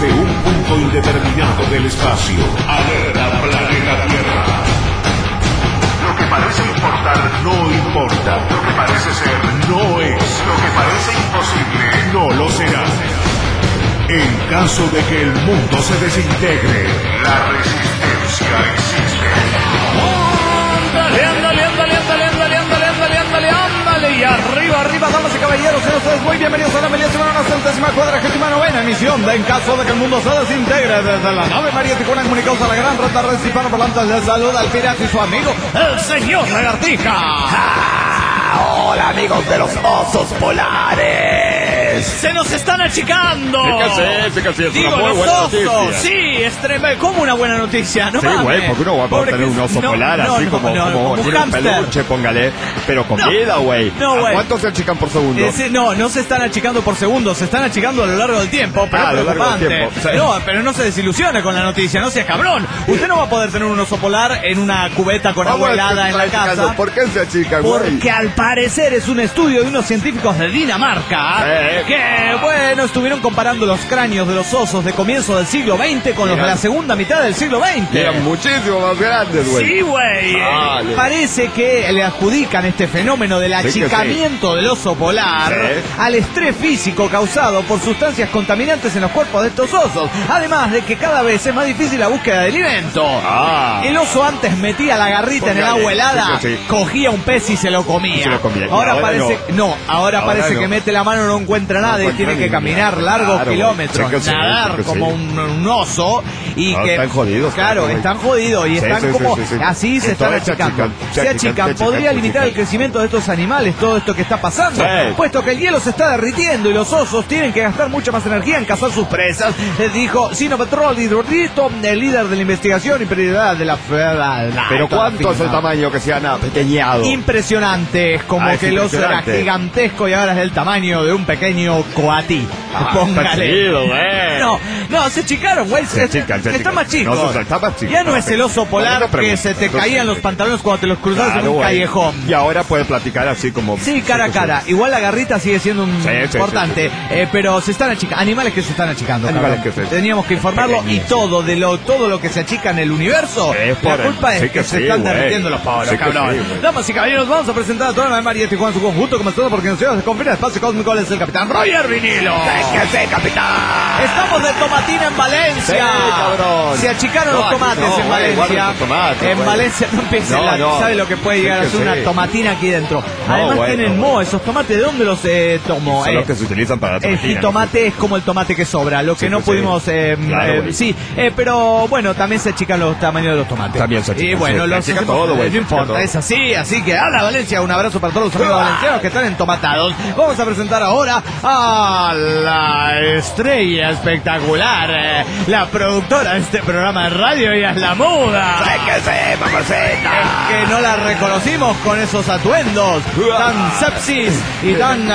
desde un punto indeterminado del espacio. Alerta planeta Tierra. Lo que parece importar no importa. Lo que parece ser no es. Lo que parece imposible no lo será. En caso de que el mundo se desintegre, la resistencia existe. Ándale, y arriba, damas y caballeros, sean ustedes muy bienvenidos a la 1949ª emisión de En caso de que el mundo se desintegre, desde la nave María Tijuana, comunicados a la gran red de redes hispanoparlantes. Les saluda el pirata y su amigo, el señor Lagartija. Hola, amigos de los osos polares. Se nos están achicando. Sí que sí, es digo, una muy los buena osos, noticia. sí, es tremendo. ¿Cómo una buena noticia? No Sí, mames. güey, porque uno va a tener un oso polar así como un tiene un hámster. peluche, póngale, pero con vida, güey. No, güey. ¿Cuántos se achican por segundo? No se están achicando por segundos, se están achicando a lo largo del tiempo, pero a lo largo del preocupante. tiempo, sí. No, pero no se desilusione con la noticia, no seas cabrón. Usted no va a poder tener un oso polar en una cubeta con agua helada en la casa. ¿Por qué se achican, güey? Porque al parecer es un estudio de unos científicos de Dinamarca que, bueno, estuvieron comparando los cráneos de los osos de comienzo del siglo XX con los de la segunda mitad del siglo XX. Eran muchísimo más grandes, güey. Sí, güey. Vale. Parece que le adjudican este fenómeno del achicamiento del oso polar al estrés físico causado por sustancias contaminantes en los cuerpos de estos osos. Además de que cada vez es más difícil la búsqueda de alimento. El oso antes metía la garrita en el agua helada, cogía un pez y se lo comía. Ahora parece que mete la mano, no encuentra nada y tiene que caminar largos kilómetros, nadar como un oso y que están jodidos. Claro, están jodidos y están como así se están achicando. Se achican. Podría limitar el crecimiento de estos animales, todo esto que está pasando, puesto que el hielo se está derritiendo y los osos tienen que gastar mucha más energía en cazar sus presas, dijo Sino Petroli, el líder de la investigación y prioridad de la... Pero ¿cuánto es el tamaño que se han apequeñado? Impresionante, es como que el oso era gigantesco y ahora es del tamaño de un pequeño coatí. Póngale. No, se achicaron, güey. Están más chicos. Ya no es el oso polar que se te caían los pantalones cuando te los cruzabas en un callejón. Y ahora puede platicar así como... Sí, cara a cara. Igual la garrita sigue siendo importante, pero se están achicando. Animales que se están achicando. Teníamos que informarlo y todo lo que se achica en el universo, la culpa es que se están derritiendo los pobres, cabrón. Damas y caballeros, vamos a presentar a toda la María Tijuana en su conjunto, como todo porque nos lleva a conferir el espacio cósmico. Es el capitán Roger Vinilo. capitán! Estamos de tomatina en Valencia. Sí, cabrón. Se achicaron los tomates en Valencia. En Valencia no empiecen. ¿Sabe lo que puede llegar a ser una tomatina aquí dentro? Además tienen moho esos tomates. ¿De dónde los tomó? Son los que se utilizan para la tomatina. El jitomate es como el tomate que sobra. Lo que no pudimos... pero bueno, también se achican los tamaños de los tomates. También se achican. Y bueno, se achica todo, no importa, es así. Así que ¡hala, Valencia! Un abrazo para todos los amigos valencianos que están entomatados. Vamos a presentar ahora a la estrella espectacular, la productora de este programa de radio. Ella es la muda. ¡Séquese, mamacita! Es que no la reconocimos con esos atuendos tan sepsis y tan...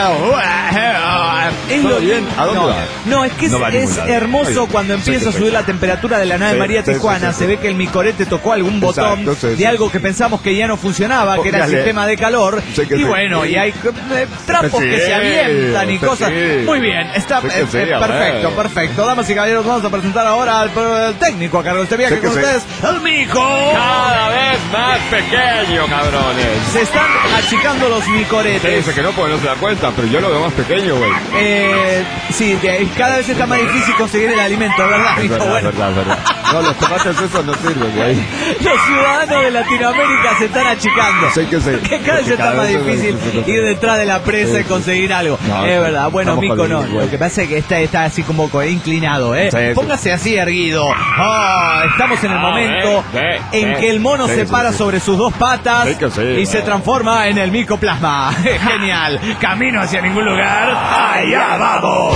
¿Todo bien? ¿A dónde va? No, es que es hermoso cuando empieza a subir la temperatura de la nave María Tijuana. Se ve que el micorete tocó algún botón de algo que pensamos que ya no funcionaba, que era el sistema de calor. Y bueno, y hay trapos que se avientan y cosas. Muy bien, está perfecto. Damas y caballeros, vamos a presentar ahora al técnico a cargo de este viaje con ustedes, el mico. Cada vez más pequeño, cabrones. Se están achicando los micoretes. Dice que no, porque no se da cuenta, pero yo lo veo más pequeño, güey. Sí, cada vez está más difícil conseguir el alimento, ¿verdad, mico? Verdad. No, los tomates esos no sirven, güey. Los ciudadanos de Latinoamérica se están achicando. Sí. Que cada vez está más difícil ir detrás de la presa y conseguir algo. Es verdad. Bueno, mico no. Lo que pasa es que está así como inclinado, Póngase así erguido. Estamos en el momento en que el mono se para sobre sus dos patas y se transforma en el micoplasma. Genial. Camino hacia ningún lugar. ¡Allá vamos!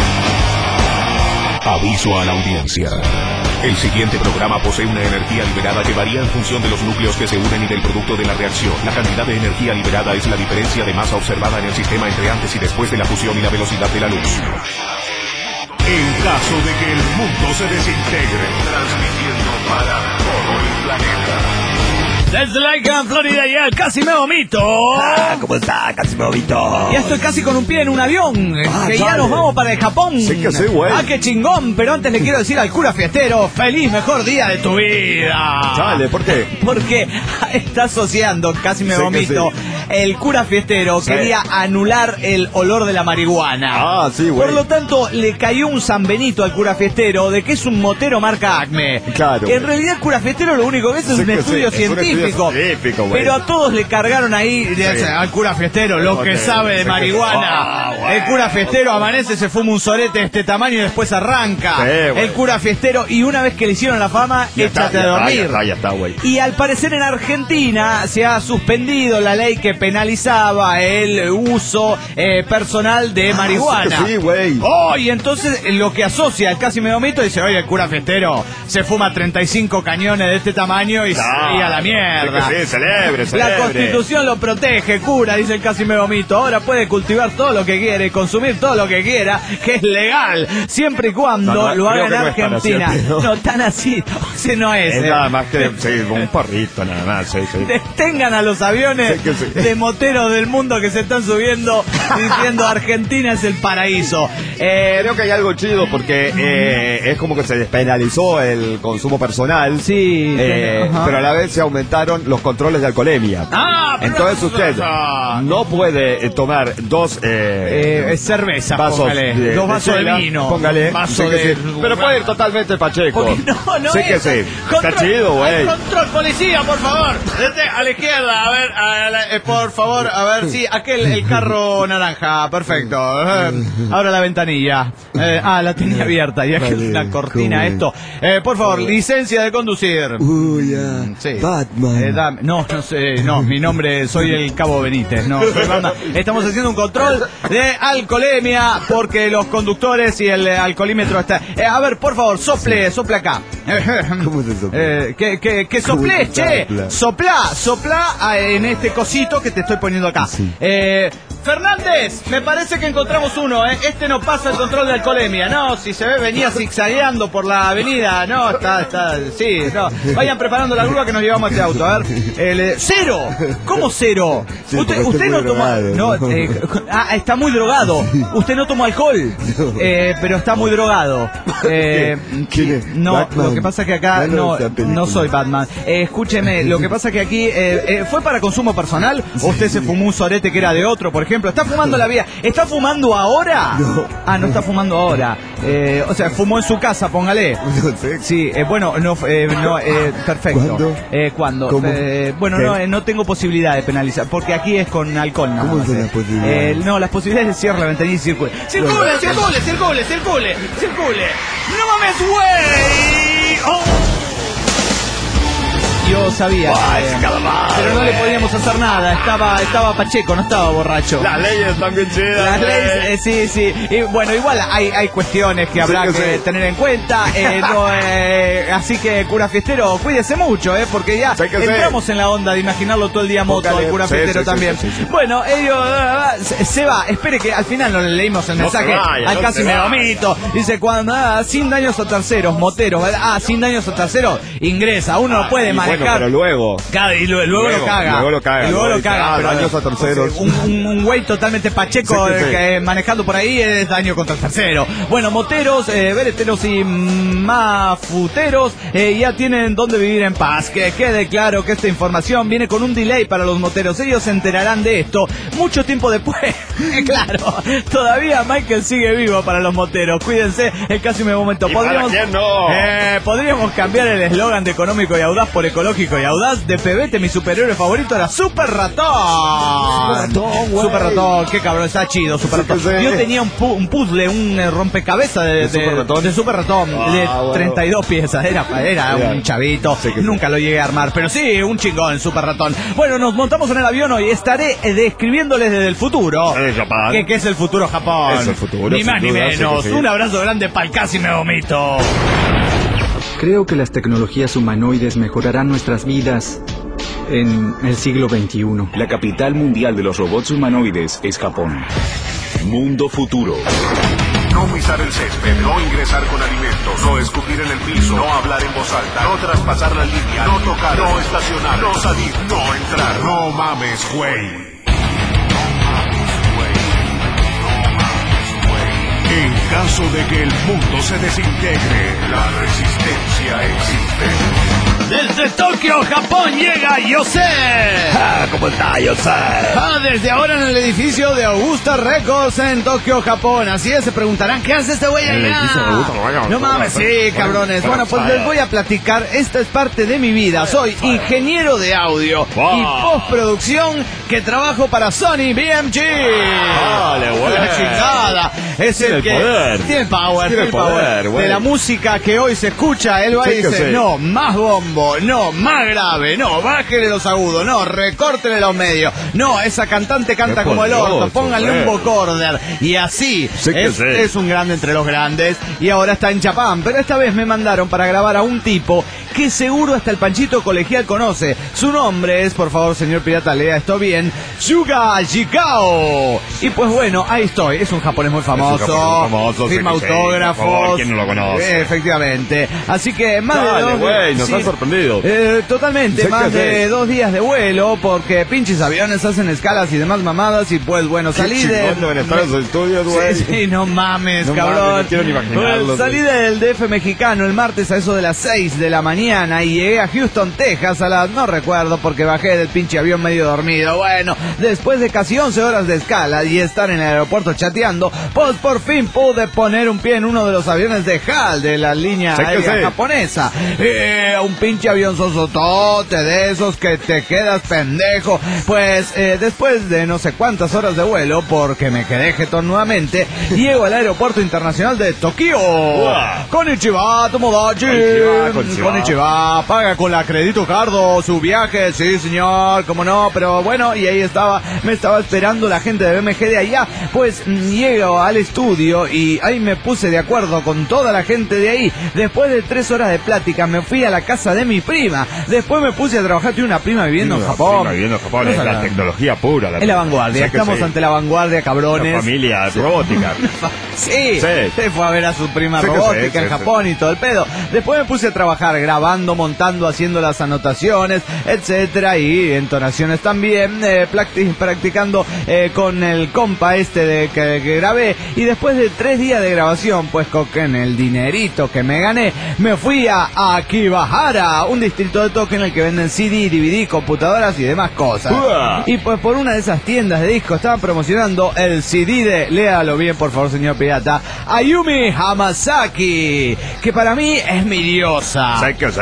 Aviso a la audiencia. El siguiente programa posee una energía liberada que varía en función de los núcleos que se unen y del producto de la reacción. La cantidad de energía liberada es la diferencia de masa observada en el sistema entre antes y después de la fusión y la velocidad de la luz. En caso de que el mundo se desintegre, transmitiendo para todo el planeta. Desde Lakeland, Florida, ya casi me vomito. ¿Cómo está? Casi me vomito. Ya estoy casi con un pie en un avión. Que ya nos vamos para el Japón. Sí que sí, güey. Qué chingón. Pero antes le quiero decir al cura fiestero, feliz mejor día de tu vida. Dale, ¿por qué? Porque está asociando, casi me vomito, el cura fiestero quería anular el olor de la marihuana. Sí, güey. Por lo tanto, le cayó un San Benito al cura fiestero de que es un motero marca Acme. Claro. En realidad el cura fiestero lo único que es un estudio científico. Pero a todos le cargaron ahí al cura fiestero lo que sabe de marihuana. El cura fiestero amanece, se fuma un sorete de este tamaño y después arranca. El cura fiestero, y una vez que le hicieron la fama, échate a dormir. Ya está, güey. Y al parecer en Argentina se ha suspendido la ley que penalizaba el uso personal de marihuana. Sí, güey. Y entonces lo que asocia el casi me vomito dice, oye, el cura fiestero se fuma 35 cañones de este tamaño y a la mierda. Sí, celebre. La Constitución lo protege, cura, dice el casi me vomito. Ahora puede cultivar todo lo que quiere, consumir todo lo que quiera, que es legal, siempre y cuando lo haga en Argentina. No, tan así. O sea, no es. Nada más que un porrito, nada más. Detengan a los aviones de moteros del mundo que se están subiendo diciendo Argentina es el paraíso. Creo que hay algo chido porque es como que se despenalizó el consumo personal. Sí. Pero a la vez se aumentaron los controles de alcoholemia. Entonces usted no puede tomar dos cervezas, vasos, póngale, dos vasos de vino, póngale, pero puede ir totalmente pacheco. No sí que sí. Está chido, güey. Control, policía, por favor. A la izquierda, a ver, por favor, a ver, sí, el carro naranja, perfecto. Abra la ventanilla. La tenía abierta, ya que es una cortina esto. Por favor, licencia de conducir. Sí. Batman. No sé, mi nombre, soy el Cabo Benítez, no, soy Batman. Estamos haciendo un control de alcoholemia porque los conductores y el alcoholímetro está. A ver, por favor, sople acá. ¿Cómo se sopla? Que sople, che. Sopla en este cosito que te estoy poniendo acá. Sí. Fernández, me parece que encontramos uno, Este no pasa el control de alcoholemia. No, si se ve, venía zigzagueando por la avenida. No, está, sí, no. Vayan preparando la grúa que nos llevamos a este auto. A ver, ¡cero! ¿Cómo cero? Sí, usted no tomó... No, está muy drogado. Usted no tomó alcohol, pero está muy drogado. ¿Quién es? No, Batman. lo que pasa es que acá no soy Batman. Escúcheme, lo que pasa es que aquí fue para consumo personal. ¿O usted se fumó un sorete que era de otro, por ejemplo? ¿Está fumando la vía? ¿Está fumando ahora? No. No está fumando ahora. O sea, fumó en su casa, póngale. No sé. Sí, bueno, perfecto. ¿Cuándo? ¿Cuándo? Bueno, no tengo posibilidad de penalizar, porque aquí es con alcohol. ¿Cómo son las posibilidades? No, las posibilidades es cierre la ventanilla y circule. ¡Circule! ¡No mames, güey! ¡Oh! Yo sabía, pero no le podíamos hacer nada. Estaba pacheco, no estaba borracho. Las leyes están bien chidas. Las leyes, sí. Y bueno, igual hay cuestiones que habrá que tener en cuenta. Así que, cura fiestero, cuídese mucho, porque ya entramos en la onda de imaginarlo todo el día moto, el cura fiestero también. Sí. Bueno, ellos se va. Espere que al final no le leímos el mensaje. Al casi me vomito. Dice, cuando sin daños a terceros, moteros. Sin daños a terceros, ingresa. Uno no puede manejar. Bueno, pero luego. Y luego lo caga. Luego lo caga. Daños a terceros. Un güey totalmente pacheco que manejando por ahí es daño contra el tercero. Bueno, moteros, vereteros y mafuteros ya tienen donde vivir en paz. Que quede claro que esta información viene con un delay para los moteros. Ellos se enterarán de esto mucho tiempo después. Claro, todavía Michael sigue vivo para los moteros. Cuídense, el casi me momento. Podríamos cambiar el eslogan de económico y audaz por ecológico y audaz. De Pebete, mi superhéroe favorito era Super Ratón. Super Ratón, qué cabrón, está chido, Super Ratón. Yo tenía un puzzle, un rompecabezas de Super Ratón, de 32 piezas. Era un chavito, nunca lo llegué a armar, pero sí, un chingón, Super Ratón. Bueno, nos montamos en el avión hoy. Estaré describiéndoles desde el futuro. ¿Qué es el futuro Japón? Es el futuro, ni más ni menos. Un abrazo grande pa'l casi me vomito. Creo que las tecnologías humanoides mejorarán nuestras vidas en el siglo XXI. La capital mundial de los robots humanoides es Japón. Mundo Futuro. no pisar el césped, no ingresar con alimentos, no escupir en el piso, no hablar en voz alta, no traspasar la línea, no tocar, no estacionar, no salir, no entrar. No mames, güey. En caso de que el mundo se desintegre, la resistencia existe. Desde Tokio, Japón, llega Yosef. ¿Cómo está, Yosef? Desde ahora en el edificio de Augusta Records en Tokio, Japón. Así es, se preguntarán, ¿qué hace este güey allá? No mames, sí, cabrones. Bueno, pues les voy a platicar. Esta es parte de mi vida. Soy ingeniero de audio y postproducción que trabajo para Sony BMG. Vale, güey. La chingada. Es el que tiene el power de la música que hoy se escucha. Él va y dice, no, más bombo, no, más grave, no, bájele los agudos, no, recórtele los medios, no, esa cantante canta como el orto, pónganle un vocoder. Y así, es un grande entre los grandes. Y ahora está en Japón, pero esta vez me mandaron para grabar a un tipo que seguro hasta el Panchito Colegial conoce. Su nombre es, por favor, señor pirata, lea esto bien, Yuga Jikao. Y pues bueno, ahí estoy, es un japonés muy famoso, firma autógrafos. ¿Quién no lo conoce? Efectivamente. Así que más nos ha sorprendido. Totalmente, más de 2 días de vuelo, porque pinches aviones hacen escalas y demás mamadas. Y pues bueno, salí deben estar en sus estudios, güey. Sí, no mames, cabrón. Mames, no quiero ni imaginarlo. Pues, salí del DF mexicano el martes a eso de las 6 de la mañana y llegué a Houston, Texas a las, no recuerdo porque bajé del pinche avión medio dormido. Bueno, después de casi 11 horas de escala y estar en el aeropuerto chateando, pues por fin pude poner un pie en uno de los aviones de HAL, de la línea aérea japonesa. Un pinche avión sosotote de esos que te quedas pendejo. Pues después de no sé cuántas horas de vuelo, porque me quedé jetón nuevamente, llego al aeropuerto internacional de Tokio. Konnichiwa, Tomodachi. Konnichiwa. Paga con la Crédito Cardo su viaje. Sí, señor, cómo no, pero bueno, y ahí estaba, me estaba esperando la gente de BMG de allá. Pues llego al estudio y ahí me puse de acuerdo con toda la gente de ahí. Después de 3 horas de plática me fui a la casa de mi prima. Después me puse a trabajar. Tiene una prima viviendo en Japón. Es la tecnología pura. Es la vanguardia. Estamos ante la vanguardia, cabrones. Una familia robótica. Sí, se fue a ver a su prima robótica en Japón y todo el pedo. Después me puse a trabajar grabando, montando, haciendo las anotaciones, etcétera, y entonaciones también, practicando con el compa que grabé. Y después de 3 días de grabación, pues con el dinerito que me gané, me fui a Akibahara, un distrito de Tokio en el que venden CD, DVD, computadoras y demás cosas. Y pues por una de esas tiendas de discos estaban promocionando el CD de, léalo bien por favor señor pirata, Ayumi Hamasaki, que para mí es mi diosa.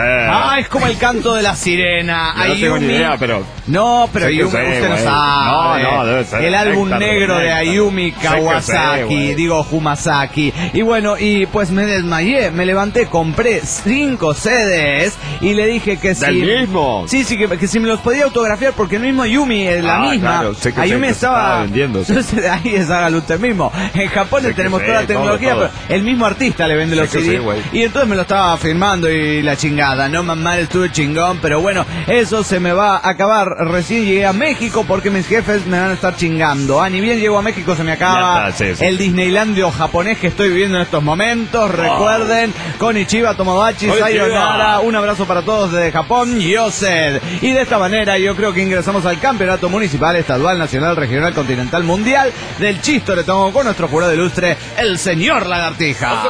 Es como el canto de la sirena. Yo no tengo ni idea, pero... No, pero Ayumi, usted no sabe. No, debe ser el álbum negro de Ayumi Kawasaki, digo Humasaki. Y bueno, y pues me desmayé, me levanté, compré 5 CDs y le dije que ¿Del mismo? Sí, que si me los podía autografiar, porque el mismo Ayumi, la misma, claro, Ayumi estaba vendiendo. Entonces ahí es hágalo usted mismo. En Japón tenemos toda la tecnología, todo. Pero el mismo artista le vende los CD. Y entonces me lo estaba firmando y la chingada. No, mamá, estuve chingón, pero bueno, eso se me va a acabar. Recién llegué a México porque mis jefes me van a estar chingando. Ni bien llego a México se me acaba el Disneylandio japonés que estoy viviendo en estos momentos. Recuerden, Konnichiwa, Tomodachi, sayonara, un abrazo para todos desde Japón, Yosef. Y de esta manera yo creo que ingresamos al campeonato municipal, estadual, nacional, regional, continental, mundial del Chistoretón con nuestro jurado ilustre, el señor Lagartija. No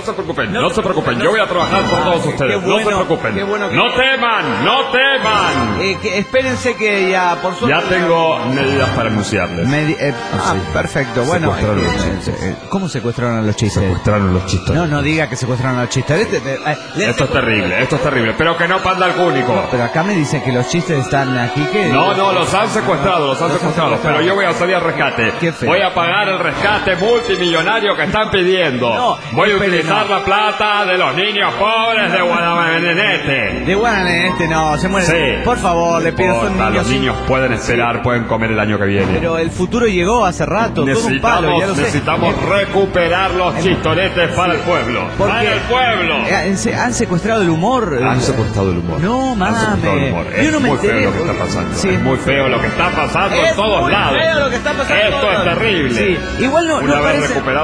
se preocupen, yo voy a trabajar por todos ustedes. No se preocupen. No teman. Espérense que ya, por suerte... Ya tengo medidas para anunciarles. Perfecto. Bueno, ¿cómo secuestraron a los chistes? Secuestraron los chistes. No diga que secuestraron a los chistes. Esto es terrible. Pero que no panda al cúnico. Pero acá me dicen que los chistes están aquí. No, los han secuestrado. Pero yo voy a salir al rescate. Voy a pagar el rescate multimillonario que están pidiendo. Voy a utilizar la plata de los niños pobres de Guananenete. De Guananenete no, se mueren. Sí. Por favor, le pido, son niños. Los niños pueden esperar, pueden comer el año que viene. Pero el futuro llegó hace rato, todo un palo, ya lo sé. Necesitamos recuperar los chistoretes para el pueblo. ¡Para el pueblo! ¿Han secuestrado el humor? Han secuestrado el humor. No, mames. Yo no me enteré. Es muy feo lo que está pasando. Sí. Es muy feo lo que está pasando en todos lados. Feo lo que está pasando. Esto es terrible. Sí. Igual no Una vez parece... recuperado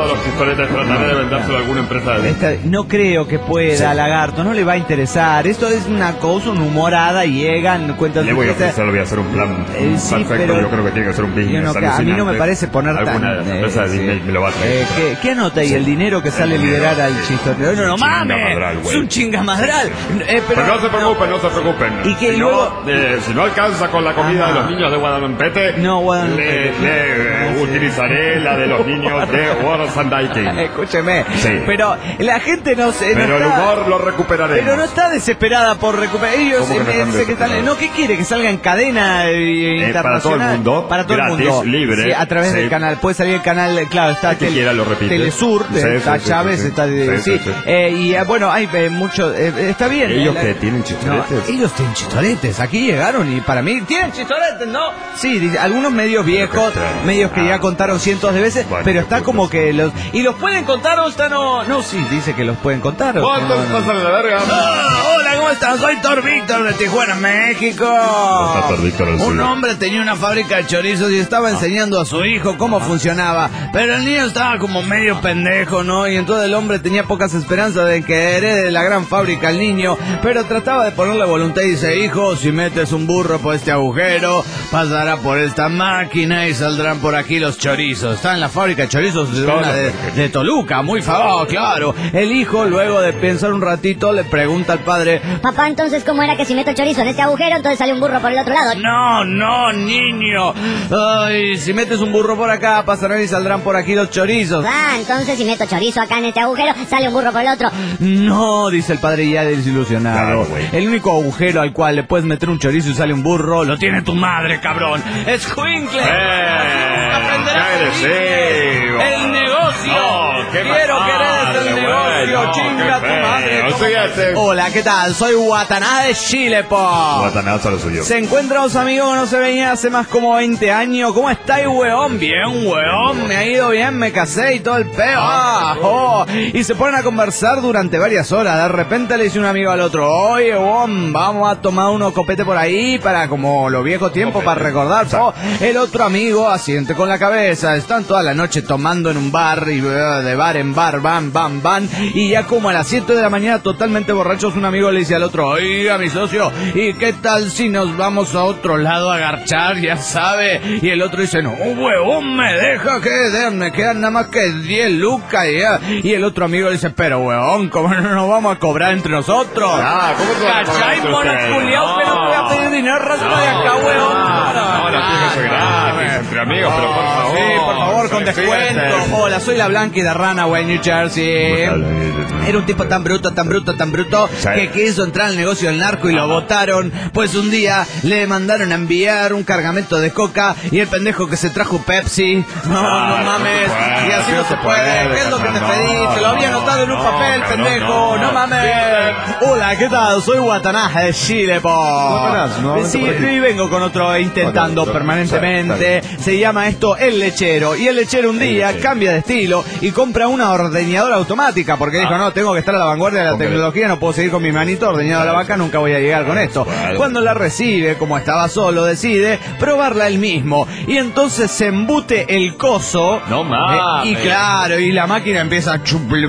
descongelado los chistoletes, trataré de vendérselo a alguna empresa de... No creo que pueda, Lagarto, no le va a interesar. Esto es una cosa, una humorada, llegan, cuentan... Le voy a ofrecer, le voy a hacer un plan perfecto, pero yo creo que tiene que ser un business a mí no me parece poner alguna empresa de Disney me lo va a traer. ¿Qué anota ahí? El dinero que sale a liberar al chistolete. No mames, es un chingamadral. Pero no se preocupen. Y que luego... si no alcanza con la comida de los niños de Guadalupe, le utilizaré la de los niños de Orsandaiking. Escúcheme, pero la gente no se... Pero el humor lo recuperaremos. Pero no está desesperada por recuperar. Ellos ¿qué quiere? Que salga en cadena internacional. Para todo el mundo. Libre. Sí, a través del canal. Puede salir el canal, claro, está Telesur, está Chávez, está... Y bueno, hay mucho... está bien. ¿Ellos que tienen chistoletes? Ellos tienen chistoletes. Aquí llegaron y para mí... ¿Tienen chistoletes, no? Sí, algunos medios viejos, medios que ya contaron cientos de veces, pero está como que los... ¿Y los pueden contar o está no? No, sí, dice que los pueden contar. ¿Cuántos pasan a la verga? Hola, ¿cómo están? Soy Thor Víctor de Tijuana, México. Un hombre tenía una fábrica de chorizos y estaba enseñando a su hijo cómo funcionaba, pero el niño estaba como medio pendejo, ¿no? Y entonces el hombre tenía pocas esperanzas de que herede la gran fábrica al niño, pero trataba de ponerle voluntad y dice: hijo, si metes un burro por este agujero, pasará por esta máquina y saldrán por aquí los chorizos. Está en la fábrica de chorizos de Toluca, muy famoso, claro. El hijo, luego de pensar un ratito, le pregunta al padre: papá, entonces, ¿cómo era que si meto chorizo en este agujero, entonces sale un burro por el otro lado? No, niño. Ay, si metes un burro por acá, pasarán y saldrán por aquí los chorizos. Entonces si meto chorizo acá en este agujero, sale un burro por el otro. No, dice el padre ya desilusionado. El único agujero al cual le puedes meter un chorizo y sale un burro, lo tiene tu madre, cabrón. ¡Escuincle! ¡El negocio! Quiero que eres el negocio, chinga tu madre. Hola, ¿qué tal? Soy Guataná de Chile, po. Guataná solo soy yo. Se encuentra los amigos que no se veían hace más como 20 años. ¿Cómo estáis, weón? Bien, weón. Me ha ido bien, me casé y todo el peo. Y se ponen a conversar durante varias horas. De repente le dice un amigo al otro: oye, weón, vamos a tomar unos copetes por ahí para como los viejos tiempos, para recordar. El otro amigo asiente con la cabeza. Están toda la noche tomando en un bar y de bar en bar, van. Y ya como a las 7 de la mañana, totalmente borrachos, un amigo le dice al otro: oiga, mi socio, ¿y qué tal si nos vamos a otro lado a garchar? Ya sabe. Y el otro dice: no, huevón, me deja que me quedan nada más que 10 lucas ya. Y el otro amigo le dice: pero huevón, ¿cómo no nos vamos a cobrar entre nosotros? ¿Cómo se va a cobrar entre ustedes? Culiao, que no voy a pedir dinero, raspa de acá, huevón. Ahora fíjese gratis, entre amigos, pero por favor. Sí, por favor, con descuento. Hola, soy la Blanqui de Runaway, New Jersey. Era un tipo tan bruto, que quiso entrar al negocio del narco y lo botaron. Pues un día le mandaron a enviar un cargamento de coca y el pendejo que se trajo Pepsi. No mames. Y así no se puede. ¿Qué es lo que te pedí? Te lo había anotado en un papel, pendejo. No mames. Hola, ¿qué tal? Soy Guataná de Chile, po. Sí, y vengo con otro intentando permanentemente. Se llama esto El Lechero. Y el lechero un día cambia de estilo y compra una ordeñadora automática porque dijo: no, tengo que estar a la vanguardia de la tecnología, no puedo seguir con mi manito ordeñando la vaca, nunca voy a llegar con esto. Cuando la recibe, como estaba solo, decide probarla él mismo y entonces se embute el coso. No mames. Y claro, y la máquina empieza a chuple.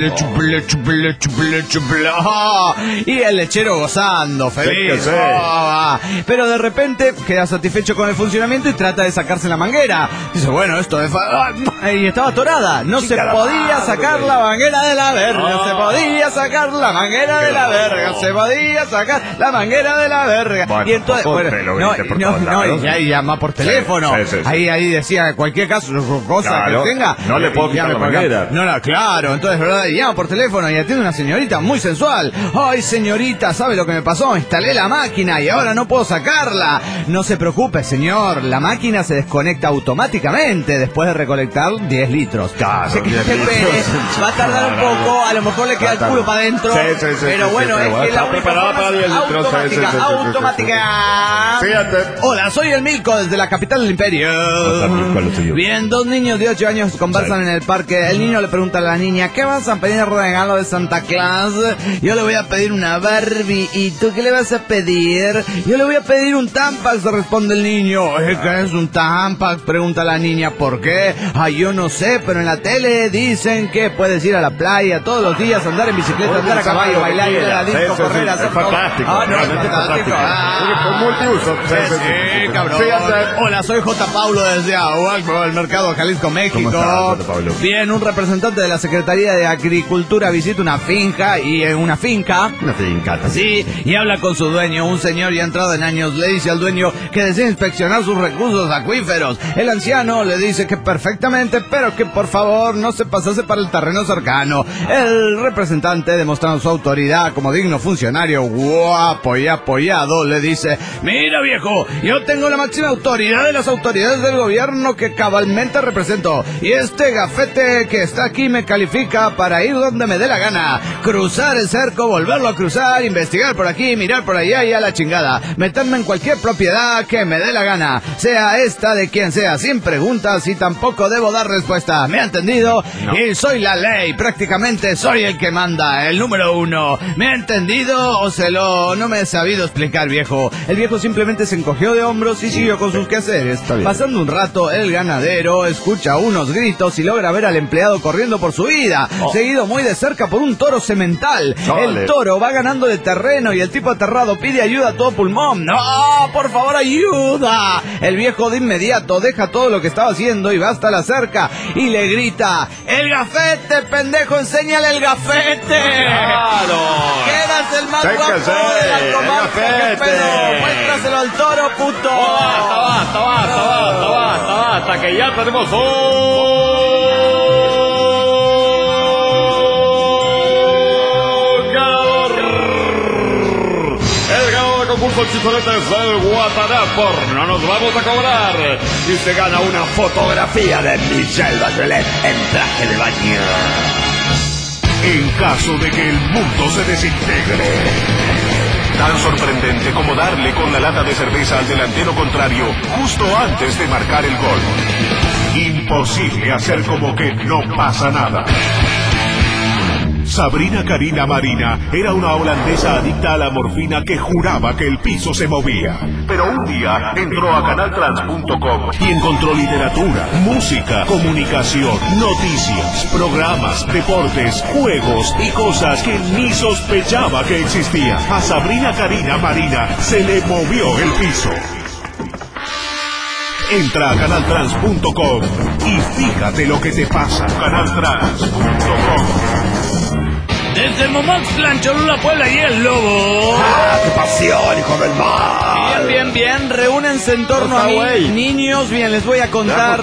Y el lechero gozando, feliz. Pero de repente queda satisfecho con el funcionamiento y trata de sacarse la manguera. Dice: bueno, esto es... Y estaba atorada. No se podía sacar la manguera de la verga. Se podía sacar la manguera de la verga. Se podía sacar la manguera de la verga. Bueno, y entonces... y llama por teléfono. Sí. Ahí decía cualquier cosa que tenga. No le puedo quitar la manguera. No, claro. Entonces, ¿verdad? Y llama por teléfono y atiende una señorita muy sensual. Ay, señorita, ¿sabe lo que me pasó? Instalé la máquina y ahora no puedo sacarla. No se preocupe, señor. La máquina se desconecta automáticamente después de recolectar 10 litros. Claro, va a tardar un poco, a lo mejor le queda el culo para adentro. Pero bueno, es que la preparada para 10 litros. Automática. Fíjate. Hola, soy el Milko desde la capital del imperio. Bien, 2 niños de 8 años conversan en el parque. El niño le pregunta a la niña: ¿qué vas a pedir regalo de Santa Claus? Yo le voy a pedir una Barbie. ¿Y tú qué le vas a pedir? Yo le voy a pedir un Tampax, responde el niño. ¿Qué es un Tampax? Pregunta la niña. ¿Por qué? Ay, yo no sé, pero en la tele dicen que puedes ir a la playa todos los días, andar en bicicleta, andar a caballo, bailar, ir a la disco, correr, hacer todo. Fantástico. Realmente fantástico. Multiuso. Sí, cabrón. Hola, soy J. Paulo desde Ahualco, el mercado Jalisco, México. ¿Cómo estás, J. Paulo? Bien, un representante de la Secretaría de Agricultura visita una finca Una finca. Sí, y habla con su dueño, un señor ya entrado en años, le dice al dueño que desea inspeccionar sus recursos acuíferos. El anciano le dice que perfectamente, pero que por favor no se pasase para el terreno cercano. El representante, demostrando su autoridad como digno funcionario, guapo y apoyado, le dice: mira viejo, yo tengo la máxima autoridad de las autoridades del gobierno que cabalmente represento, y este gafete que está aquí me califica para ir donde me dé la gana, cruzar el cerco, volverlo a cruzar, investigar por aquí, mirar por allá y a la chingada, meterme en cualquier propiedad que me dé la gana, sea esta de quien sea, sin preguntas, y tampoco debo dar respuesta. ¿Me ha entendido? No. Y soy la ley, prácticamente soy el que manda, el número uno. ¿Me ha entendido o no me he sabido explicar, viejo? El viejo simplemente se encogió de hombros y siguió con sus quehaceres. Pasando un rato, el ganadero escucha unos gritos y logra ver al empleado corriendo por su vida, seguido muy de cerca por un toro semental. El toro va ganando de terreno y el tipo aterrado pide ayuda a todo pulmón. ¡No! ¡Por favor, ayuda! El viejo de inmediato deja todo lo que estaba haciendo y va hasta la cerca y le grita: ¡el gafete, pendejo! ¡Enséñale el gafete! ¡Claro! ¡Quedas el más guapo de la comarca! ¡Qué pedo! ¡Muéstraselo al toro, puto! Basta, que ya tenemos concurso Chicoletes del Guatarapor. No nos vamos a cobrar. Y se gana una fotografía de Michelle Bachelet en traje de baño. En caso de que el mundo se desintegre, tan sorprendente como darle con la lata de cerveza al delantero contrario justo antes de marcar el gol. Imposible hacer como que no pasa nada. Sabrina Karina Marina era una holandesa adicta a la morfina que juraba que el piso se movía. Pero un día entró a canaltrans.com y encontró literatura, música, comunicación, noticias, programas, deportes, juegos y cosas que ni sospechaba que existían. A Sabrina Karina Marina se le movió el piso. Entra a canaltrans.com y fíjate lo que te pasa. Canaltrans.com. Desde Momoxtlan, Cholula, Puebla y El Lobo. ¡Ah, qué pasión, hijo del mar! Bien, reúnense en torno a mí, niños. Bien, les voy a contar.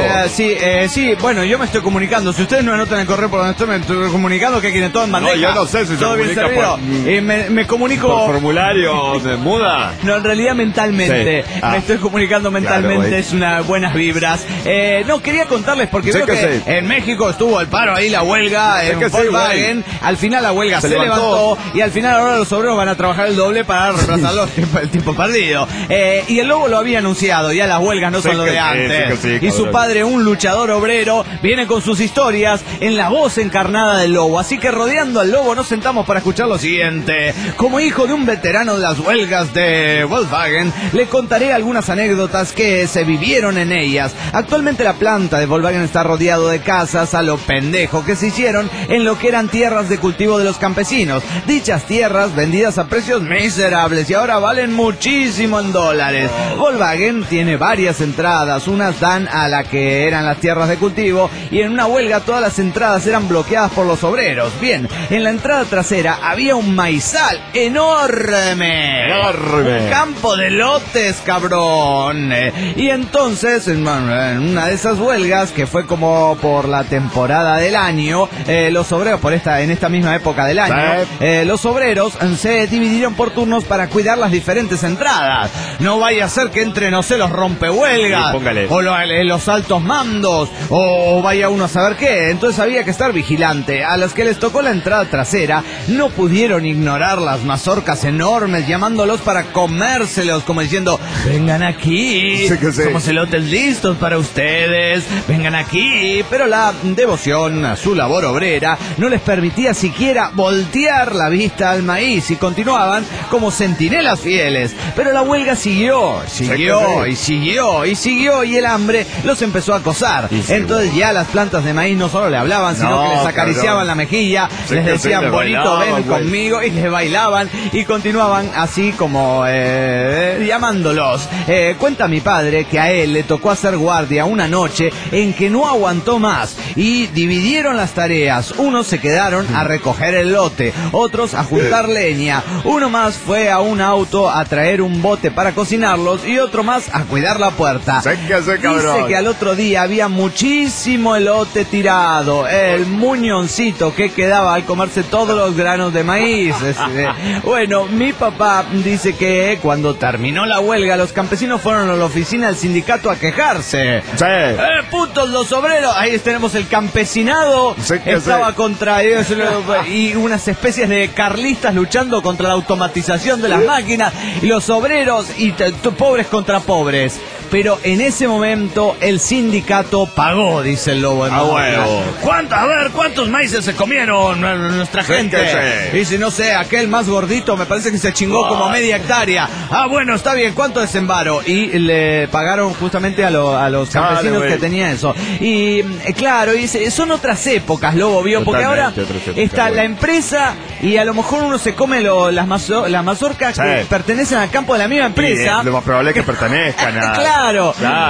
Sí, bueno, yo me estoy comunicando. Si ustedes no anotan el correo por donde me estoy comunicando, que quieren todo en bandeja. No, yo no sé si se comunica por... me comunico... ¿Por formulario de muda? No, en realidad mentalmente. Sí. Me estoy comunicando mentalmente, claro, es unas buenas vibras. No, quería contarles porque veo que en México estuvo el paro ahí, la huelga, en Volkswagen. Al final la huelga se levantó y al final ahora los obreros van a trabajar el doble para reemplazar el tiempo perdido. Y el Lobo lo había anunciado, ya las huelgas no son lo de antes. Y su padre, un luchador obrero, viene con sus historias en la voz encarnada del Lobo. Así que rodeando al Lobo nos sentamos para escuchar lo siguiente. Como hijo de un veterano de las huelgas de Volkswagen, le contaré algunas anécdotas que se vivieron en ellas. Actualmente la planta de Volkswagen está rodeado de casas a lo pendejo que se hicieron en lo que eran tierras de cultivo de los campesinos. Dichas tierras vendidas a precios miserables y ahora valen muchísimo en dólares. Volkswagen tiene varias entradas, unas dan a la que eran las tierras de cultivo y en una huelga todas las entradas eran bloqueadas por los obreros. Bien, en la entrada trasera había un maizal enorme. Un campo de lotes, cabrón. Y entonces, en una de esas huelgas, que fue como por la temporada del año, los obreros, en esta misma época del año, los obreros se dividieron por turnos para cuidar las diferentes entradas. No vaya a ser que entre, no sé, los rompehuelgas, o los altos mandos, o vaya uno a saber qué. Entonces había que estar vigilante. A los que les tocó la entrada trasera no pudieron ignorar las mazorcas enormes, llamándolos para comérselos, como diciendo: vengan aquí, somos elotes listos para ustedes, vengan aquí. Pero la devoción a su labor obrera no les permitía siquiera siquiera voltear la vista al maíz y continuaban como centinelas fieles. Pero la huelga siguió y el hambre los empezó a acosar. Entonces ya las plantas de maíz no solo le hablaban, sino que les acariciaban la mejilla, les decían bonito, ven conmigo, y les bailaban y continuaban así como llamándolos. Cuenta mi padre que a él le tocó hacer guardia una noche en que no aguantó más y dividieron las tareas. Unos se quedaron a recoger el lote, otros a juntar leña, uno más fue a un auto a traer un bote para cocinarlos y otro más a cuidar la puerta. Dice que al otro día había muchísimo elote tirado, el muñoncito que quedaba al comerse todos los granos de maíz. Bueno, mi papá dice que cuando terminó la huelga los campesinos fueron a la oficina del sindicato a quejarse. Putos los obreros, ahí tenemos el campesinado, estaba contra ellos y unas especies de carlistas luchando contra la automatización de las máquinas y los obreros y pobres contra pobres. Pero en ese momento el sindicato pagó, dice el lobo. ¿Cuántos maíces se comieron nuestra gente? Dice, no sé, aquel más gordito me parece que se chingó como media hectárea. Bueno, está bien, ¿cuánto desembaro? Y le pagaron justamente a los campesinos que tenía eso. Y claro, son otras épocas, lobo, vio, porque ahora está la empresa y a lo mejor uno se come las mazorcas que pertenecen al campo de la misma empresa. Lo más probable es que pertenezcan a... Claro,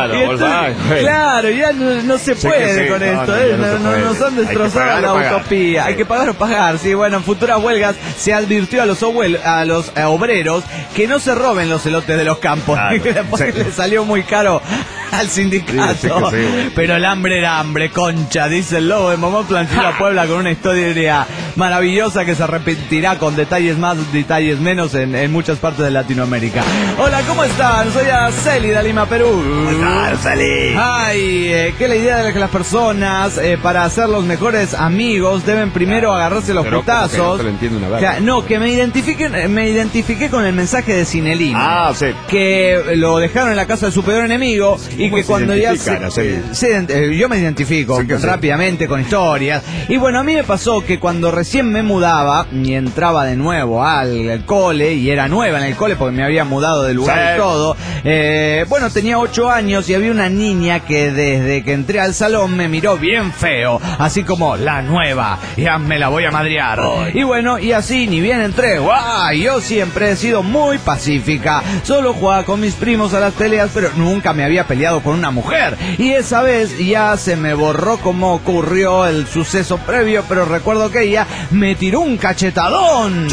ya no se puede con esto, nos han destrozado la utopía. Hay que pagar o pagar, sí, bueno, en futuras huelgas se advirtió a los obreros que no se roben los elotes de los campos, porque les salió muy caro al sindicato. Pero el hambre era hambre, concha, dice el lobo de Momotlán, Chila, Puebla, con una historia maravillosa que se repetirá con detalles más, detalles menos en muchas partes de Latinoamérica. Hola, ¿cómo están? Soy Araceli de Lima, Perú. ¿Cómo estás, Araceli? Ay, que la idea de que las personas, para ser los mejores amigos, deben primero agarrarse los putazos. Que me identifiqué con el mensaje de Cinelín. Que lo dejaron en la casa de su peor enemigo y que cuando ya yo me identifico rápidamente con historias. Y bueno, a mí me pasó que cuando recién me mudaba y entraba de nuevo al cole, y era nueva en el cole porque me había mudado de lugar y todo, bueno, tenía 8 años y había una niña que desde que entré al salón me miró bien feo, así como la nueva, ya me la voy a madrear. Y bueno, y así ni bien entré, yo siempre he sido muy pacífica, solo jugaba con mis primos a las peleas, pero nunca me había peleado con una mujer, y esa vez ya se me borró cómo ocurrió el suceso previo, pero recuerdo que ella me tiró un cachetadón.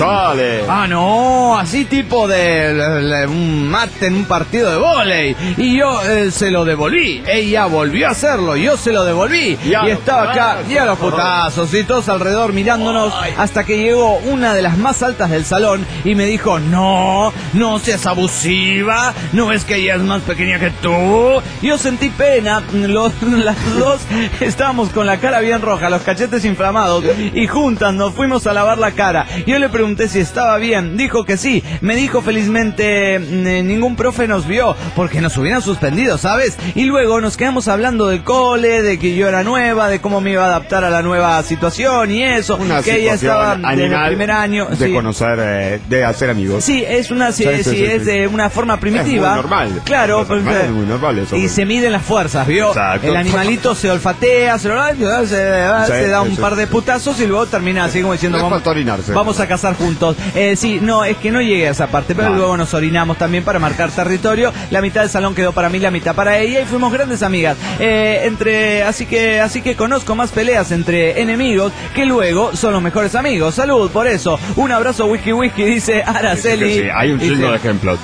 No, así tipo de un mate en un partido de vóley, y yo se lo devolví. Ella volvió a hacerlo, yo se lo devolví, y estaba acá, y a los putazos, y todos alrededor mirándonos, hasta que llegó una de las más altas del salón y me dijo, no seas abusiva, no ves que ella es más pequeña que tú. Yo sentí pena, las dos estábamos con la cara bien roja, los cachetes inflamados, y juntas nos fuimos a lavar la cara. Yo le pregunté si estaba bien, dijo que sí, me dijo felizmente ningún profe nos vio, porque nos hubieran suspendido, ¿sabes? Y luego nos quedamos hablando del cole, de que yo era nueva, de cómo me iba a adaptar a la nueva situación y eso, que ella estaba desde el primer año. De conocer, de hacer amigos. Sí, es una una forma primitiva. Es muy normal. Claro, es muy normal eso. Y se miden las fuerzas, ¿vio? Exacto. El animalito se olfatea, se da un par de putazos y luego termina así como diciendo, vamos a cazar juntos. Es que no llegué a esa parte, pero luego nos orinamos también para marcar territorio. La mitad del salón quedó para mí, la mitad para ella, y fuimos grandes amigas. Así que conozco más peleas entre enemigos que luego son los mejores amigos. Salud por eso. Un abrazo, whisky, dice Araceli. Sí, hay un chingo de ejemplos.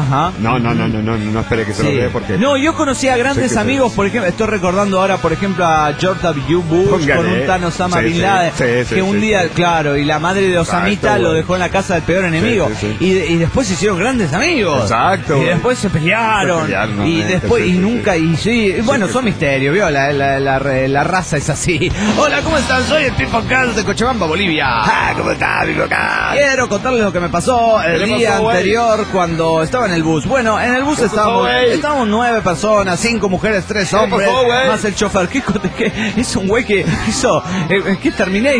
No espere que se lo dé porque... No, yo conocí a grandes amigos, por ejemplo, estoy recordando ahora, por ejemplo, a George W. Bush con un Tan Osama Bin Laden, que un día, claro, y la madre de Osamita lo dejó en la casa del peor enemigo. Y después se hicieron grandes amigos. Exacto. Y después se pelearon. Y después, bueno, son misterios, ¿vio? La raza es así. Hola, ¿cómo están? Soy el Pipo Cans de Cochabamba, Bolivia. ¿Cómo estás, Pipo Cans? Quiero contarles lo que me pasó el día anterior cuando estaba en el bus. Bueno, en el bus estábamos 9 personas, 5 mujeres, 3 hombres, más el chofer. ¿Qué hizo un güey que hizo? ¿Qué Terminator?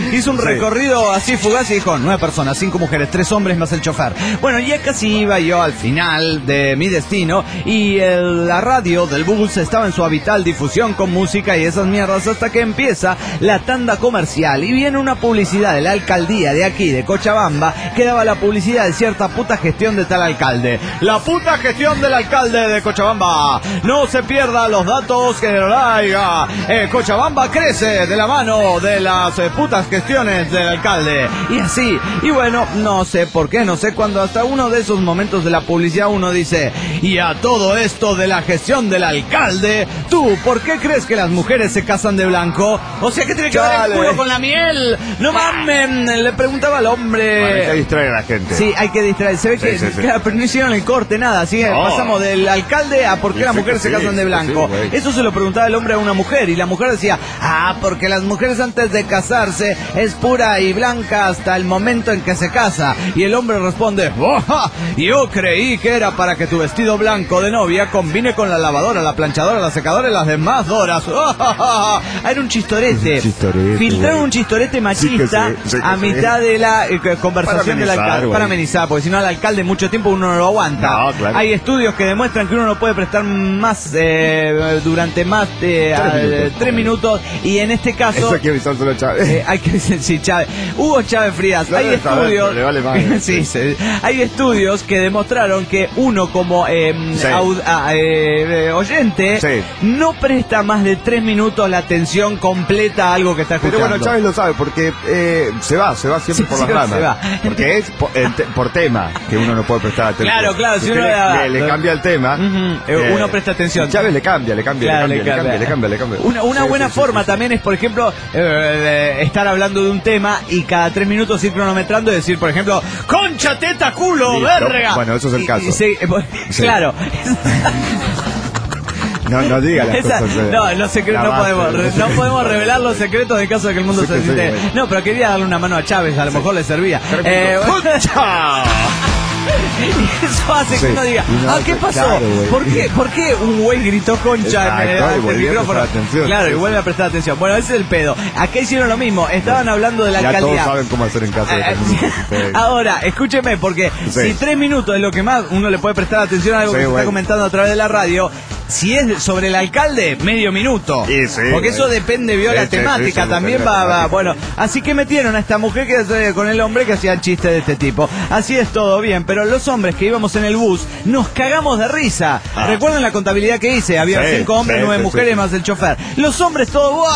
Hizo un recorrido así fugaz y dijo, 9 personas, 5 mujeres, 3 hombres más el chofer. Bueno, ya casi iba yo al final de mi destino y la radio del bus estaba en su habitual difusión con música y esas mierdas hasta que empieza la tanda comercial y viene una publicidad de la alcaldía de aquí, de Cochabamba, que daba la publicidad de cierta puta gestión de tal alcalde. La puta gestión del alcalde de Cochabamba. No se pierda los datos que lo traiga. Cochabamba crece de la mano de las putas gestiones del alcalde. Y así. Y bueno, no sé por qué, no sé cuándo hasta uno de esos momentos de la publicidad uno dice, y a todo esto de la gestión del alcalde, ¿tú por qué crees que las mujeres se casan de blanco? O sea, ¿qué tiene que ver el culo con la miel? No mames, le preguntaba al hombre. Bueno, hay que distraer a la gente. Sí, hay que distraer. Se ve que claro, pero no hicieron el corte, nada. Así que pasamos del alcalde a por qué las mujeres se casan de blanco. Eso se lo preguntaba el hombre a una mujer y la mujer decía, porque las mujeres antes de casarse es pura y blanca hasta el momento en que se casa. Y el hombre responde, yo creí que era para que tu vestido blanco de novia combine con la lavadora, la planchadora, la secadora y las demás horas. Era un chistorete. Filtraron un chistorete machista a mitad de la conversación del alcalde. Para amenizar, porque si no al alcalde mucho tiempo uno no lo aguanta. No, claro. Hay estudios que demuestran que uno no puede prestar más durante más de 3 minutos y en este caso... Eso hay que avisárselo a Chávez. Hay que sí, Chávez. Hugo Chávez Frías. Hay estudios... Le vale más, sí, hay estudios que demostraron que uno como oyente no presta más de 3 minutos la atención completa a algo que está escuchando. Pero bueno, Chávez lo sabe porque se va siempre por las ramas. Porque es por tema que uno no puede prestar atención. Claro, si uno le cambia el tema, uno presta atención. Chávez le cambia. Una buena forma también es, por ejemplo, estar hablando de un tema y cada 3 minutos ir cronometrando y decir, por ejemplo, concha, teta, culo, verga. Bueno, eso es el caso. Claro. No diga las cosas. No podemos revelar los secretos en caso de que el mundo se desintegre. No, pero quería darle una mano a Chávez, a lo mejor le servía. Y eso hace que uno diga, ¿qué pasó? Claro, ¿Por qué un güey gritó concha en el micrófono? Claro, y vuelve a prestar atención. Bueno, ese es el pedo. Acá hicieron lo mismo, estaban hablando de la alcaldía. Ya todos saben cómo hacer en caso de Ahora, escúcheme, porque si 3 minutos es lo que más uno le puede prestar atención a algo que se está comentando a través de la radio, si es sobre el alcalde, medio minuto. Porque eso depende, vio la temática, también va. Bueno, así que metieron a esta mujer que con el hombre que hacían chistes de este tipo. Así es todo bien, pero los hombres que íbamos en el bus nos cagamos de risa. Recuerden la contabilidad que hice, había 5 hombres, 9 mujeres más el chofer. Los hombres todos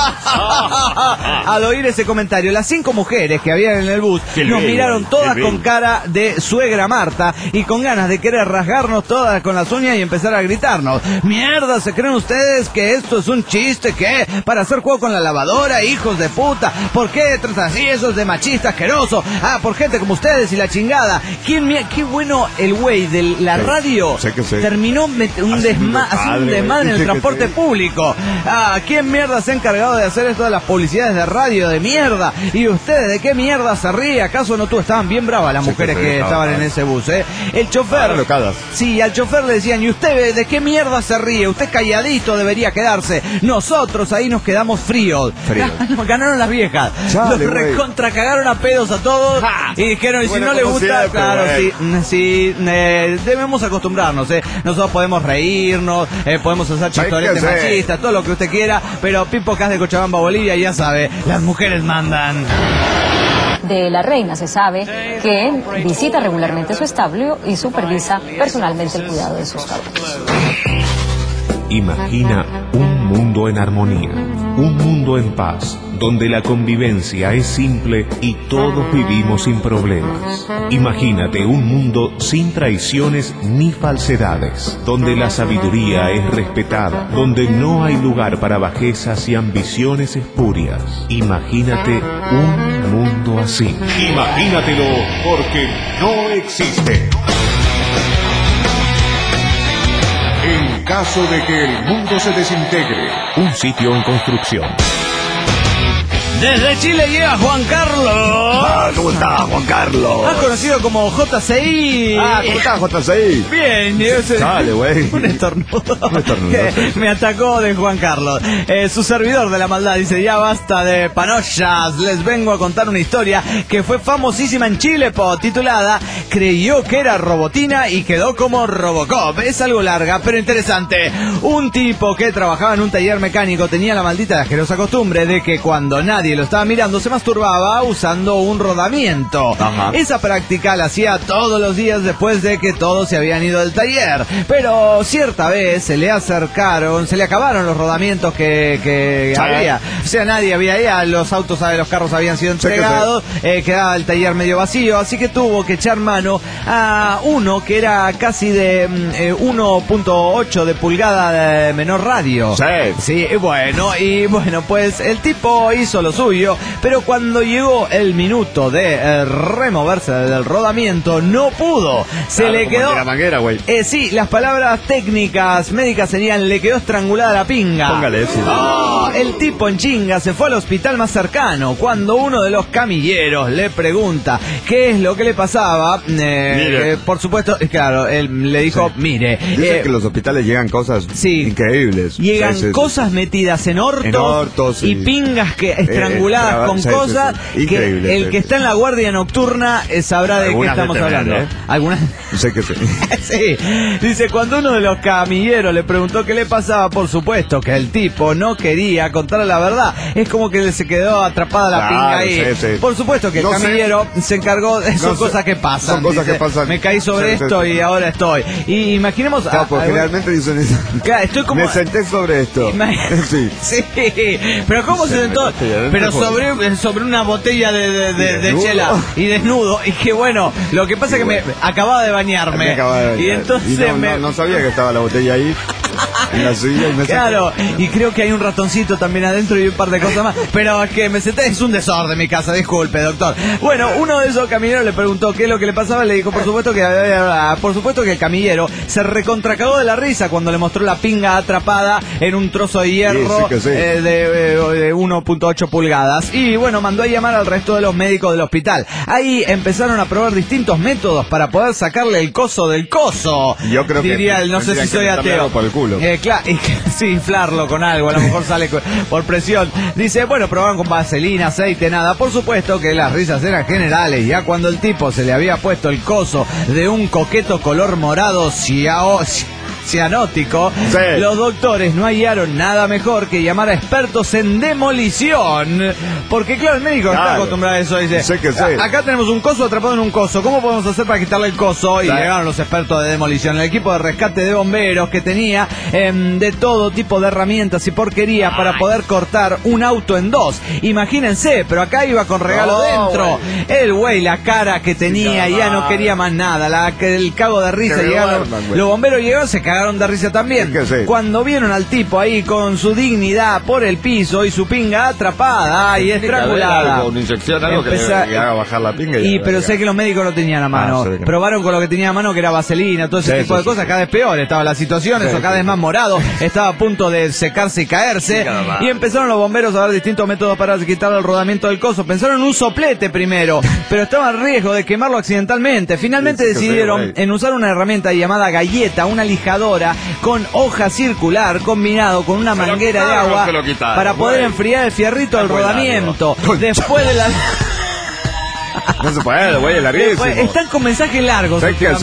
al oír ese comentario, las 5 mujeres que había en el bus nos miraron todas con cara de suegra Marta y con ganas de querer rasgarnos todas con las uñas y empezar a gritarnos. Mierda, ¿se creen ustedes que esto es un chiste? ¿Qué? ¿Para hacer juego con la lavadora, hijos de puta? ¿Por qué tratan así esos de machista asqueroso? Por gente como ustedes y la chingada. Qué bueno el güey de la radio terminó un desmadre en el transporte público. ¿Quién mierda se ha encargado de hacer esto de las publicidades de radio de mierda? ¿Y ustedes de qué mierda se ríe? ¿Acaso no tú? Estaban bien bravas las mujeres que estaban en ese bus, El chofer... Sí, al chofer le decían, ¿y usted de qué mierda se ríe? Usted calladito debería quedarse. Nosotros ahí nos quedamos fríos. Ganaron las viejas. Los recontra cagaron a pedos a todos y dijeron, y si no les gusta, claro, sí, debemos acostumbrarnos, Nosotros podemos reírnos, podemos hacer chistoretes machistas, todo lo que usted quiera, pero Pipo Cas de Cochabamba, Bolivia, ya sabe, las mujeres mandan. De la reina se sabe que visita regularmente su establo y supervisa personalmente el cuidado de sus caballos. Imagina un mundo en armonía, un mundo en paz, donde la convivencia es simple y todos vivimos sin problemas. Imagínate un mundo sin traiciones ni falsedades, donde la sabiduría es respetada, donde no hay lugar para bajezas y ambiciones espurias. Imagínate un mundo así. Imagínatelo, porque no existe. En caso de que el mundo se desintegre, un sitio en construcción. Desde Chile llega Juan Carlos. ¿Cómo estás, Juan Carlos? Más conocido como JCI. ¿Cómo estás, JCI? Bien, dale, güey. Un estornudo. Que me atacó de Juan Carlos. Su servidor de la maldad dice: ya basta de panochas. Les vengo a contar una historia que fue famosísima en Chile, titulada Creyó que era Robotina y quedó como Robocop. Es algo larga, pero interesante. Un tipo que trabajaba en un taller mecánico tenía la maldita y asquerosa costumbre de que cuando nadie lo estaba mirando se masturbaba usando un rodamiento. Ajá. Esa práctica la hacía todos los días después de que todos se habían ido del taller. Pero cierta vez se le acabaron los rodamientos que había. O sea, nadie había ido, los autos, los carros habían sido entregados, quedaba el taller medio vacío, así que tuvo que echar mano a uno que era casi de 1.8 de pulgada de menor radio. Sí, bueno, pues el tipo hizo lo suyo, pero cuando llegó el minuto de removerse del rodamiento, no pudo. Se le quedó... la manguera, güey. Sí, las palabras técnicas médicas serían: le quedó estrangulada la pinga. Póngale eso. El tipo en chinga se fue al hospital más cercano. Cuando uno de los camilleros le pregunta qué es lo que le pasaba, por supuesto, claro, él le dijo: mire. Dicen que en los hospitales llegan cosas increíbles. Llegan cosas metidas en ortos y pingas que estranguladas con cosas que el que está en la guardia nocturna sabrá de qué estamos hablando. ¿Algunas? Sé que sí. Sí. Dice: cuando uno de los camilleros le preguntó qué le pasaba, por supuesto que el tipo no quería contarle la verdad. Es como que se quedó atrapada la pinga ahí. Por supuesto que el camillero se encargó de esas cosas que pasan. Son cosas que pasan. Me caí sobre esto y ahora estoy. Y imaginemos... generalmente dicen eso. Claro, estoy como... Me senté sobre esto. Sí. Pero ¿cómo se sentó? Pero sobre una botella de chela y desnudo. Y que bueno, lo que pasa es que me acababa de bañarme. Y entonces no sabía que estaba la botella ahí. En la silla y claro, y creo que hay un ratoncito también adentro y un par de cosas más. Pero es que me senté, es un desorden mi casa, disculpe, doctor. Bueno, uno de esos camilleros le preguntó qué es lo que le pasaba. Le dijo, por supuesto que el camillero se recontracagó de la risa cuando le mostró la pinga atrapada en un trozo de hierro de 1.8 pulgadas. Y bueno, mandó a llamar al resto de los médicos del hospital. Ahí empezaron a probar distintos métodos para poder sacarle el coso del coso. Yo creo diría él, no sé si soy ateo. Por el culo. Claro, sí, inflarlo con algo, a lo mejor sale por presión. Dice, bueno, probaron con vaselina, aceite, nada. Por supuesto que las risas eran generales. Ya cuando el tipo se le había puesto el coso de un coqueto color morado cianótico, los doctores no hallaron nada mejor que llamar a expertos en demolición, porque claro, el médico está acostumbrado a eso. Dice, acá tenemos un coso atrapado en un coso, ¿cómo podemos hacer para quitarle el coso? Y llegaron los expertos de demolición, el equipo de rescate de bomberos que tenía de todo tipo de herramientas y porquerías para poder cortar un auto en dos. Imagínense, pero acá iba con regalo dentro. El güey, la cara que tenía, ya no quería más nada, el cago de risa. Los bomberos llegaron, se cagaron de risa también. Cuando vieron al tipo ahí con su dignidad por el piso y su pinga atrapada y estrangulada. Una inyección, algo que le haga bajar la pinga. Pero sé que los médicos no tenían a mano. Probaron con lo que tenía a mano, que era vaselina, todo ese tipo de cosas. Cada vez peor estaba la situación, eso cada vez más morado. Estaba a punto de secarse y caerse. Y empezaron los bomberos a dar distintos métodos para quitar el rodamiento del coso. Pensaron en un soplete primero, pero estaba en riesgo de quemarlo accidentalmente. Finalmente decidieron en usar una herramienta llamada galleta, una lijadora con hoja circular combinado con una manguera de agua para poder enfriar el fierrito del rodamiento. Después de la... No se puede, güey, es larguísimo. Están con mensajes largos. Después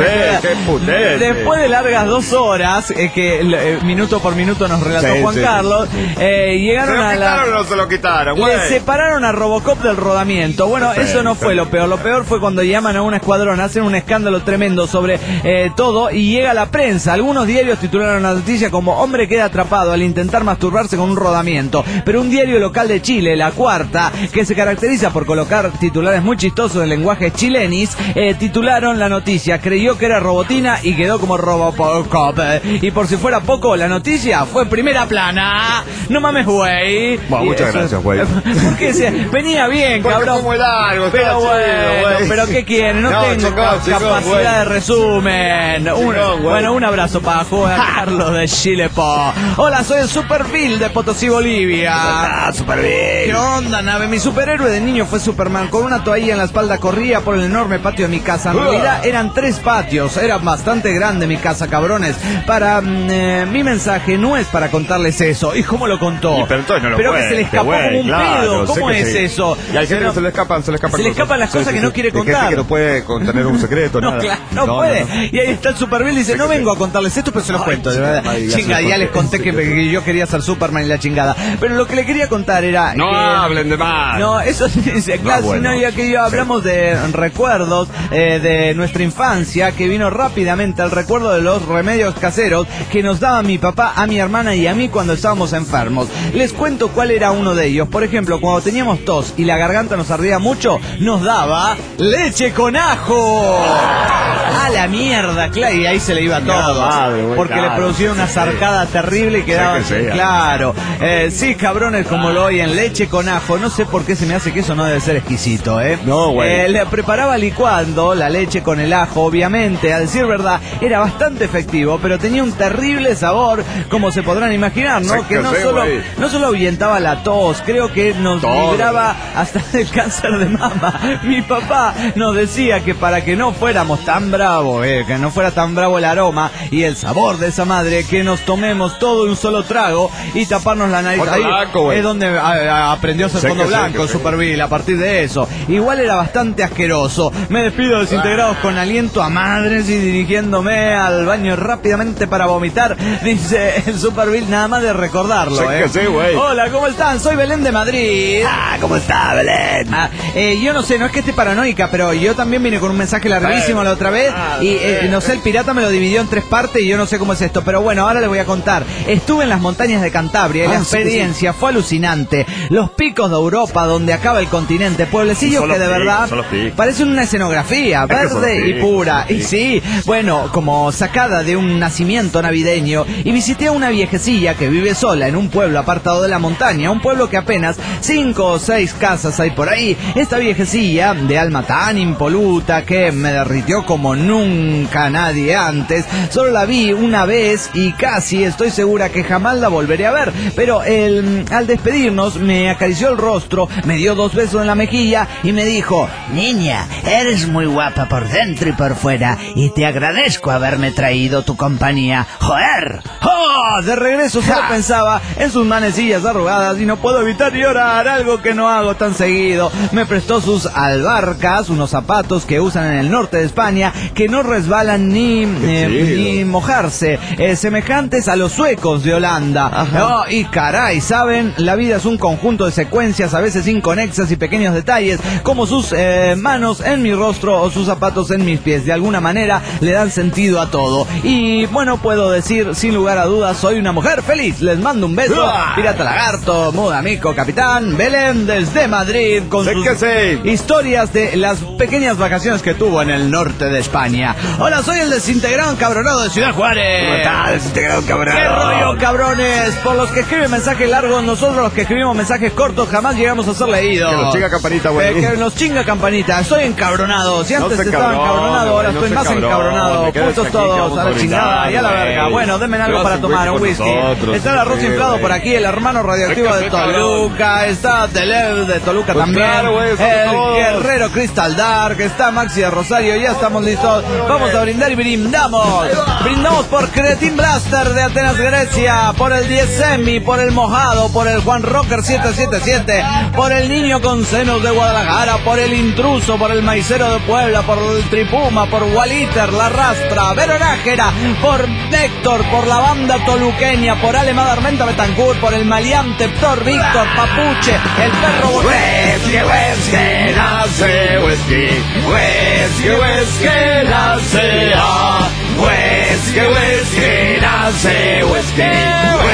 de largas 2 horas, que minuto por minuto nos relató Juan Carlos, llegaron a la... ¿Se lo quitaron o no se lo quitaron, güey? Le separaron a Robocop del rodamiento. Bueno, eso no fue lo peor. Lo peor fue cuando llaman a un escuadrón, hacen un escándalo tremendo sobre todo y llega la prensa. Algunos diarios titularon la noticia como hombre queda atrapado al intentar masturbarse con un rodamiento. Pero un diario local de Chile, La Cuarta, que se caracteriza por colocar titulares muy chistosos, habilidosos del lenguaje chilenis, titularon la noticia, creyó que era Robotina y quedó como Robocop. Y por si fuera poco, la noticia fue en primera plana. No mames, güey. Bueno, muchas gracias, güey. Porque venía bien, cabrón. Muy largo, pero bueno, pero ¿qué quieren? No tengo capacidad de resumen. Bueno, un abrazo para Juan Carlos de Chile, po. Hola, soy el Super Bill de Potosí, Bolivia. Super Bill. ¿Qué onda, nave? Mi superhéroe de niño fue Superman. Con una toalla en la espalda corría por el enorme patio de mi casa. En realidad eran 3 patios. Era bastante grande mi casa, cabrones. Mi mensaje no es para contarles eso. ¿Y cómo lo contó? Pero entonces no lo que se le escapó como un pedo. ¿Cómo es eso? Y hay gente que se le escapan las cosas que no quiere contar. Gente que no puede contener un secreto. No, claro, no puede. Y ahí está el Super Bill y dice, no vengo a contarles esto, pero se los cuento. De verdad. Chinga, ya les conté que yo quería ser Superman y la chingada. Pero lo que le quería contar era... No hablen de más. No, eso dice, claro, bueno, ya que yo hablamos de recuerdos de nuestra infancia, que vino rápidamente al recuerdo de los remedios caseros que nos daba mi papá a mi hermana y a mí cuando estábamos enfermos. Les cuento cuál era uno de ellos. Por ejemplo, cuando teníamos tos y la garganta nos ardía mucho, nos daba leche con ajo. A la mierda, claro, y ahí se le iba todo. Porque le producía una sarcada terrible y quedaba... Claro. Sí, cabrones, como lo oyen, leche con ajo. No sé por qué se me hace que eso no debe ser exquisito, ¿eh? No, güey. Le preparaba licuando la leche con el ajo, obviamente. A decir verdad, era bastante efectivo, pero tenía un terrible sabor, como se podrán imaginar, ¿no? Que no solo ahuyentaba la tos, creo que nos libraba hasta del cáncer de mama. Mi papá nos decía que para que no fuéramos tan bravos, que no fuera tan bravo el aroma y el sabor de esa madre, que nos tomemos todo en un solo trago y taparnos la nariz. Ahí es donde aprendió a ser fondo blanco, Super Bill, a partir de eso. Igual era bastante asqueroso. Me despido desintegrados con aliento a madres y dirigiéndome al baño rápidamente para vomitar, dice el Super Bill, nada más de recordarlo, Hola, ¿cómo están? Soy Belén de Madrid. ¿Cómo está, Belén? Yo no sé, no es que esté paranoica, pero yo también vine con un mensaje larguísimo la otra vez y no sé, el pirata me lo dividió en 3 partes y yo no sé cómo es esto, pero bueno, ahora les voy a contar. Estuve en las montañas de Cantabria y la experiencia fue alucinante. Los picos de Europa, donde acaba el continente, pueblecillos que de verdad parecen una escenografía verde y pura. Y sí, bueno, como sacada de un nacimiento navideño. Y visité a una viejecilla que vive sola en un pueblo apartado de la montaña, un pueblo que apenas 5 o 6 casas hay por ahí. Esta viejecilla, de alma tan impoluta que me derritió como nunca nadie antes, solo la vi una vez y casi estoy segura que jamás la volveré a ver, pero al despedirnos me acarició el rostro, me dio 2 besos en la mejilla y me dijo: niña, eres muy guapa por dentro y por fuera y te agradezco haberme traído tu compañía. ¡Joder! ¡Oh! De regreso solo pensaba en sus manecillas arrugadas y no puedo evitar llorar, algo que no hago tan seguido. Me prestó sus albarcas, unos zapatos que usan en el norte de España, que no resbalan ni mojarse, semejantes a los suecos de Holanda. Oh, y caray, ¿saben? La vida es un conjunto de secuencias, a veces inconexas y pequeños detalles, como sus manos en mi rostro o sus zapatos en mis pies. De alguna manera le dan sentido a todo. Y bueno, puedo decir sin lugar a dudas, soy una mujer feliz. Les mando un beso. Pirata Lagarto, Muda Mico, Capitán Belén desde Madrid, con sus historias de las pequeñas vacaciones que tuvo en el norte de España. Hola, soy el desintegrado encabronado de Ciudad Juárez. ¿Cómo estás, desintegrado encabronado? ¿Qué rollo, cabrones? Por los que escriben mensajes largos, nosotros los que escribimos mensajes cortos jamás llegamos a ser leídos. Que nos chinga campanita, güey. Que nos chinga campanita. Estoy encabronado. Si antes estaba encabronado, ahora estoy más encabronado. Putos todos, a la chingada y a la verga. Bueno, denme algo para tomar, un whisky. Está el arroz inflado por aquí, el hermano radioactivo de Toluca. Está Telev de Toluca también. El guerrero Crystal Dark. Está Maxi de Rosario. Ya estamos listos. Vamos a brindar y brindamos. Brindamos por Cretin Blaster de Atenas, Grecia. Por el 10 Semi, por el Mojado, por el Juan Rocker 777, por el Niño con Senos de Guadalajara, por el Intruso, por el Maicero de Puebla, por el Tripuma, por Waliter, La Rastra, Veronájera, por Héctor, por la banda toluqueña, por Alemada Armenta Betancourt, por el maleante Thor Víctor, Papuche, el perro Whisky, whisky, nace whisky, whisky, whisky, nace whisky, whisky, nace whisky,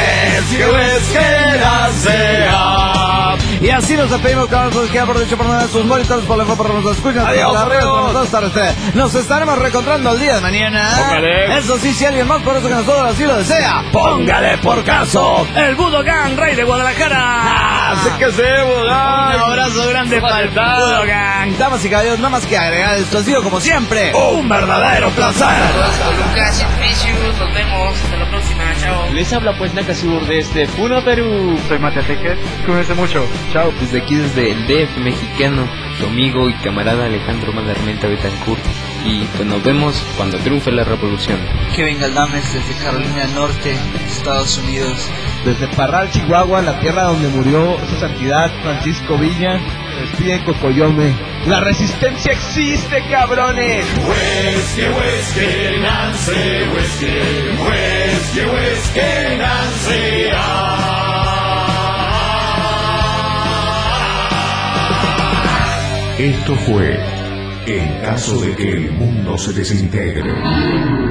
Whisky Nansea. Y así nos despedimos, cada vez que queda por dicho por nada de sus monitores, por la por los escuchas. Adiós, nos estaremos reencontrando el día de mañana. Póngale. Eso sí, si alguien más por eso que nosotros así lo desea, póngale por caso. El Budokan, rey de Guadalajara. Así que sí, Budokan. Un abrazo grande para el Budokan. Damas y caballeros, nada más que agregar, esto ha sido como siempre un verdadero placer. Lucas y Precious, nos vemos hasta la próxima, chao. Les habla pues Nakasur desde Puno, Perú. Soy Mateateque, cuídense mucho, chao. Desde aquí, desde el DF mexicano, su amigo y camarada Alejandro Madarmenta Betancourt. Y pues nos vemos cuando triunfe la revolución. Kevin Galdames desde Carolina del Norte, Estados Unidos. Desde Parral, Chihuahua, la tierra donde murió su santidad Francisco Villa, despide Cocoyome. La resistencia existe, cabrones. Whisky, whisky, Nancy, whisky, whisky, whisky, Nancy. Esto fue En caso de que el mundo se desintegre.